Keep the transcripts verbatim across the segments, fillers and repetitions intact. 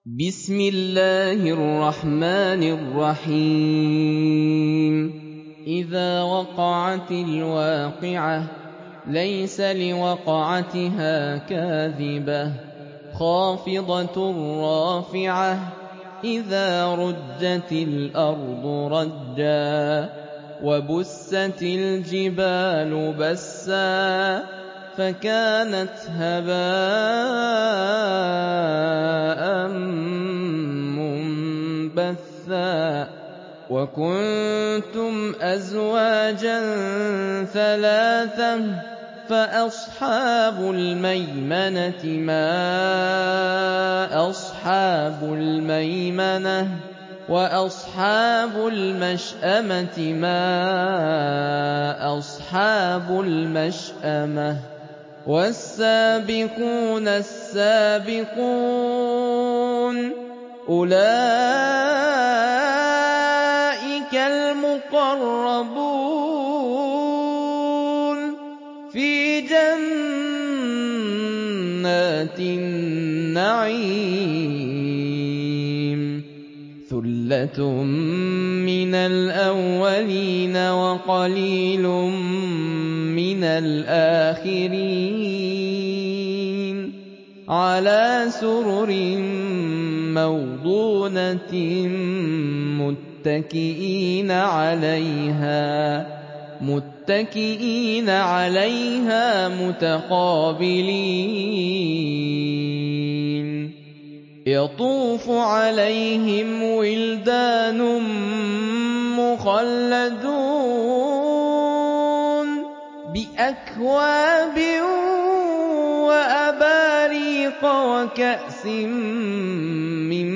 بسم الله الرحمن الرحيم إذا وقعت الواقعة ليس لوقعتها كاذبة خافضة رافعة إذا رجت الأرض رجا وبست الجبال بسا فكانت هباء منبثا وكنتم أزواجا ثلاثة فأصحاب الميمنة ما أصحاب الميمنة وأصحاب المشأمة ما أصحاب المشأمة والسابقون السابقون أولئك المقربون في جنات النعيم ثلة من الأولين وقليل من الآخرين على سرر موضونة متكئين عليها متكئين عليها متقابلين يطوف عليهم ولدان مخلدون بأكواب وأباريق وكأس من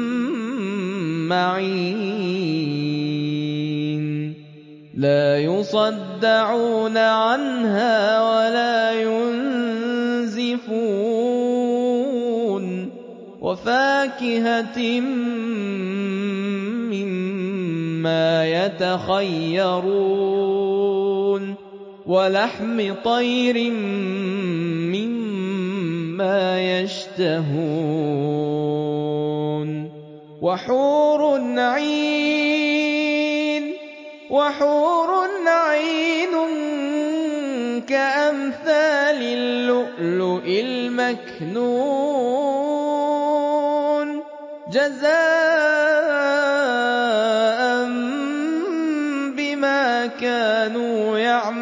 معين لا يصدعون عنها ولا ينزفون وفاكهة مما يتخيرون ولحم طير مما يشتهون وحور عين وحور عين كأمثال اللؤلؤ المكنون جزاء بما كانوا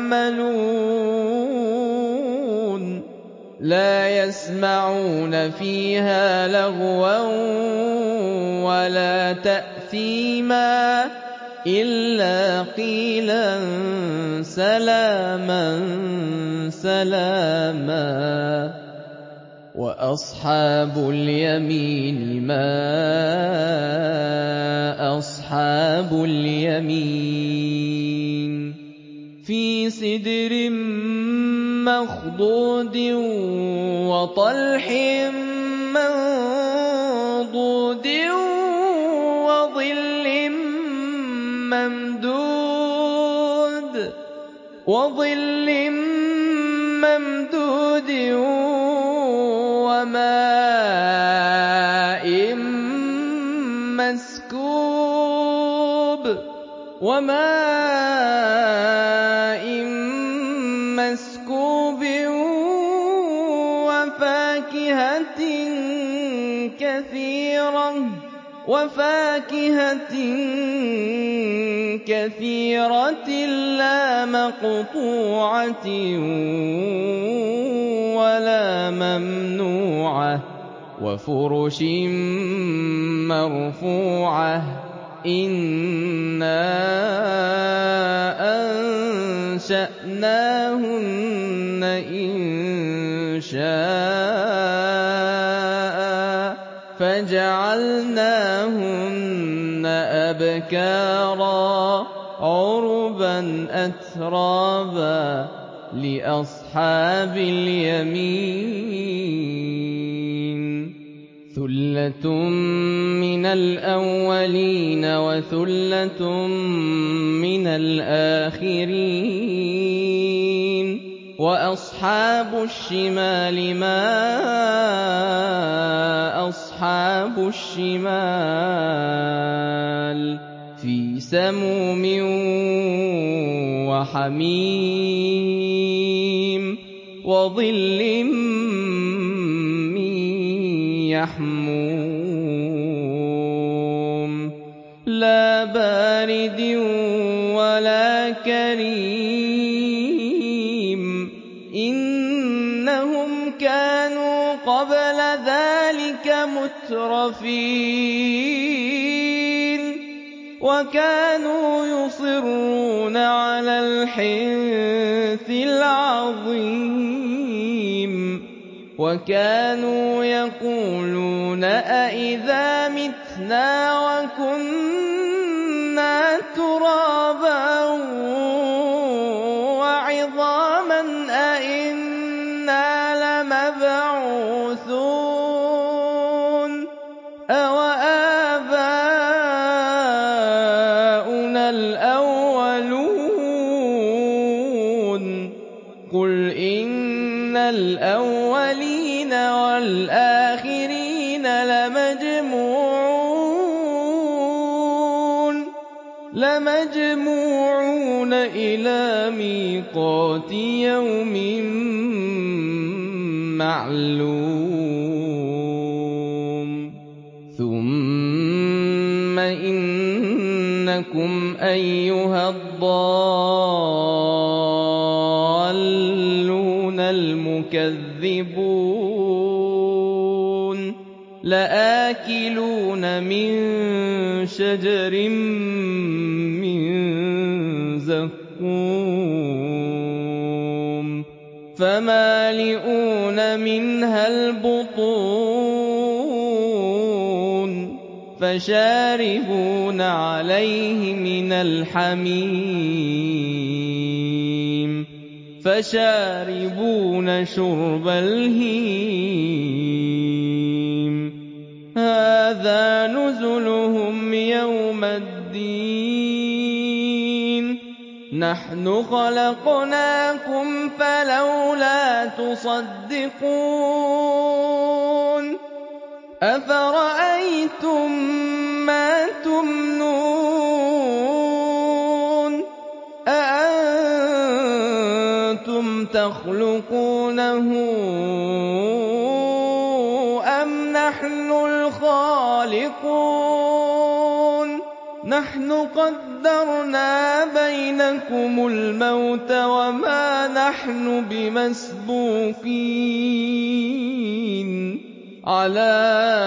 يعملون لا يسمعون فيها لغوا ولا تأثيما إلا قيلا سلاما سلاما وأصحاب اليمين ما أصحاب اليمين في سدر مخضود وطلح منضود وظل ممدود وظل ممدود وماء مسكوب وماء مسكوب وفاكهة كثيرة وفاكهة كثيرة لا مقطوعة ولا ممنوعة وفرش مرفوعة إنا أنشأناهن إنشاء فجعلناهن أبكارا عربا أترابا لأصحاب اليمين ثلة من الأولين وثلة من الآخرين وأصحاب الشمال ما أصحاب وَأَصْحَابُ الشِّمَالِ فِي سَمُومٍ وَحَمِيمٍ وَظِلٍّ مِّن يَحْمُومٍ لَّا بَارِدٍ وَلَا كَرِيمٍ إِنَّهُمْ كَانُوا قَبْلَ ذَٰلِكَ مُتْرَفِينَ وَكَانُوا يُصِرُّونَ عَلَى الْحِنثِ الْعَظِيمِ وَكَانُوا يَقُولُونَ أَإِذَا مِتْنَا وَكُنَّا تُرَابًا وَعِظَامًا أَإِنَّا لَمَبْعُوثُونَ أَوَآبَاؤُنَا الْأَوَّلُونَ قُلْ إِنَّ الْأَوَّلِينَ وَالْآخِرِينَ لَمَجْمُوعُونَ لَمَجْمُوعُونَ إِلَىٰ مِيقَاتِ يَوْمٍ مَّعْلُومٍ ثُمَّ إِنَّكُمْ أَيُّهَا الضَّالُّونَ الْمُكَذِّبُونَ لَآكِلُونَ مِن شَجَرٍ مِّن زَقُّومٍ فَمَالِئُونَ مِنْهَا الْبُطُونَ فَشَارِبُونَ عَلَيْهِ مِنَ الْحَمِيمِ فَشَارِبُونَ شُرْبَ الْهِيمِ هَٰذَا نُزُلُهُمْ يَوْمَ الدِّينِ نَحْنُ خَلَقْنَاكُمْ فَلَوْلَا تُصَدِّقُونَ أَفَرَأَيْتُم مَّا تُمْنُونَ أَأَنتُمْ تَخْلُقُونَهُ أَمْ نَحْنُ الْخَالِقُونَ نَحْنُ قَدَّرْنَا بَيْنَكُمُ الْمَوْتَ وَمَا نَحْنُ بِمَسْبُوقِينَ عَلَىٰ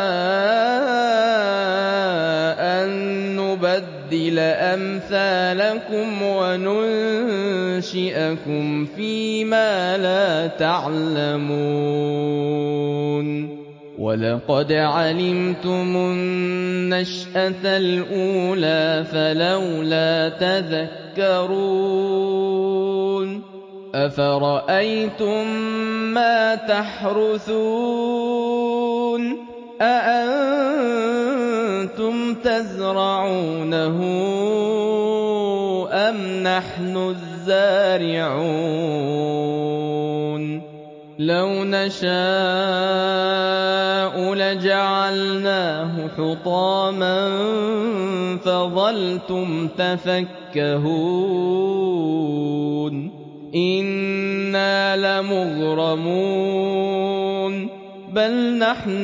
أَن نُّبَدِّلَ أَمْثَالَكُمْ وَنُنشِئَكُمْ فِي مَا لَا تَعْلَمُونَ وَلَقَدْ عَلِمْتُمُ النَّشْأَةَ الْأُولَىٰ فَلَوْلَا تَذَكَّرُونَ أَفَرَأَيْتُم مَّا تَحْرُثُونَ أَأَنتُمْ تَزْرَعُونَهُ أَمْ نَحْنُ الزَّارِعُونَ لَوْ نَشَاءُ لَجَعَلْنَاهُ حُطَامًا فَظَلْتُمْ تَفَكَّهُونَ إِنَّا لَمُغْرَمُونَ بَلْ نَحْنُ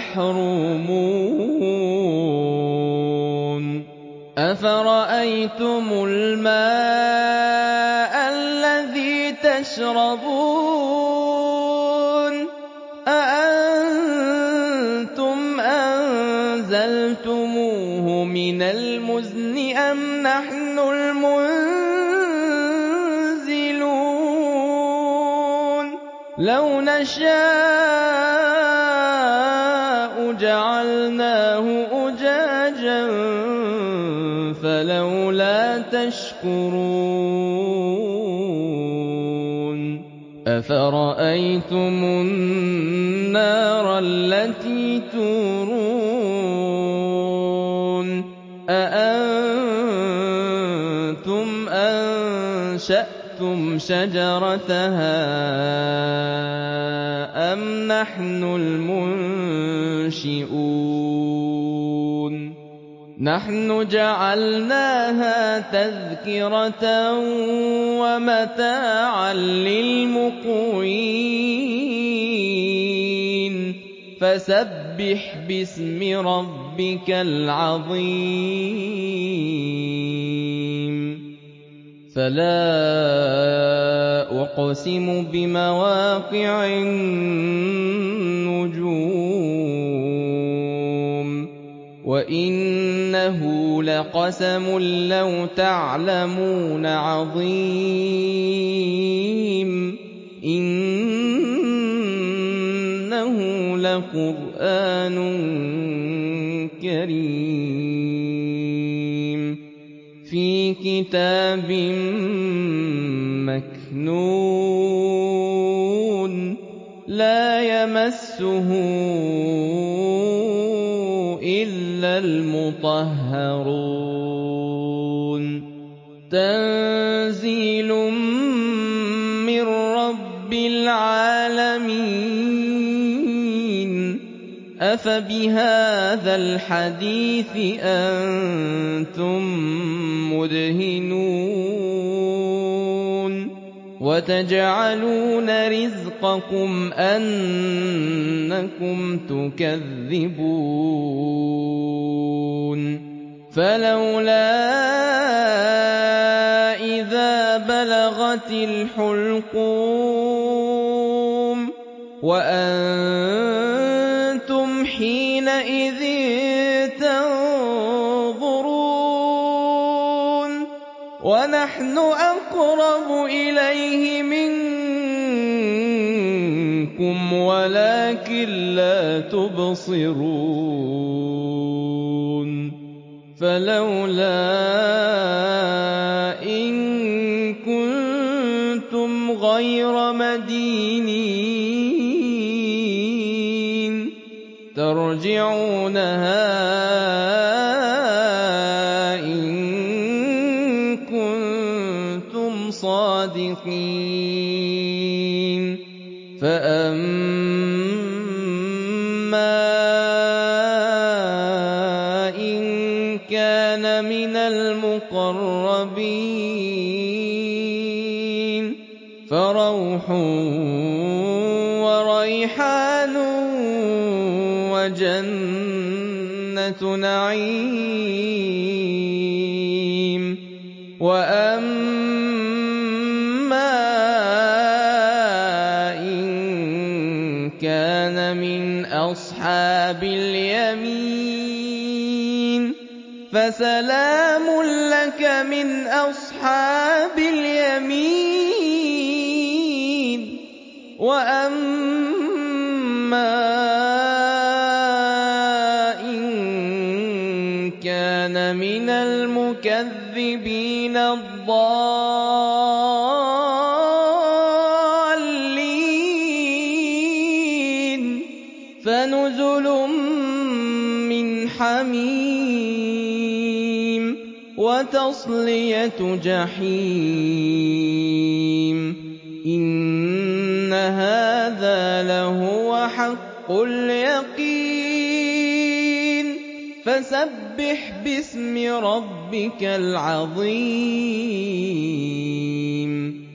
مَحْرُومُونَ أَفَرَأَيْتُمُ الْمَاءَ الَّذِي تَشْرَبُونَ أَأَنتُمْ أَنزَلْتُمُوهُ مِنَ الْمُزْنِ أَمْ نَحْنُ الْمُنزِلُونَ لَوْ نَشَاءُ جَعَلْنَاهُ أُجَاجًا فَلَوْلَا تَشْكُرُونَ أَفَرَأَيْتُمُ النَّارَ الَّتِي تُورُونَ أَأَنتُمْ أَنشَأْتُمْ شَجَرَتَهَا أَمْ نَحْنُ الْمُنشِئُونَ مُنشِئُونَ نَحْنُ جَعَلْنَاهَا تَذْكِرَةً وَمَتَاعًا لِّلْمُقْوِينَ فَسَبِّحْ بِاسْمِ رَبِّكَ الْعَظِيمِ فَلَا أُقْسِمُ بِمَوَاقِعِ النُّجُومِ وَإِنَّهُ لَقَسَمٌ لَّوْ تَعْلَمُونَ عَظِيمٌ إِنَّهُ لَقُرْآنٌ كَرِيمٌ فِي كِتَابٍ مَّكْنُونٍ لَّا يَمَسُّهُ إِلَّا الْمُطَهَّرُونَ تَنزِيلٌ مِّن رَّبِّ الْعَالَمِينَ أَفَبِهَٰذَا الْحَدِيثِ أَنتُم مُّدْهِنُونَ وَتَجْعَلُونَ رِزْقَكُمْ أَنَّكُمْ تُكَذِّبُونَ فَلَوْلَا إِذَا بَلَغَتِ الْحُلْقُومَ وَأَنتُمْ حِينَئِذٍ تَنظُرُونَ وَنَحْنُ أَقْرَبُ إِلَيْهِ مِنكُمْ وَلَٰكِن لَّا تُبْصِرُونَ فَلَوْلَا إِن كُنتُمْ غَيْرَ مَدِينِينَ تَرْجِعُونَهَا إِن كُنتُمْ صَادِقِينَ فَأَمَّا إِن كَانَ مِنَ الْمُقَرَّبِينَ فَرَوْحٌ وَرَيْحَانٌ وَجَنَّتُ نَعِيمٍ وَأَمَّا إِن كَانَ مِنْ أَصْحَابِ الْيَمِينِ فَسَلَامٌ لَّكَ مِنْ أَصْحَابِ الْيَمِينِ وَأَمَّا إِن كَانَ مِنَ الْمُكَذِّبِينَ الضَّالِّينَ فَنُزُلٌ مِّنْ حَمِيمٍ وَتَصْلِيَةُ جَحِيمٍ إِنَّ هَٰذَا لَهُوَ حَقُّ الْيَقِينِ فَسَبِّحْ بِاسْمِ رَبِّكَ الْعَظِيمِ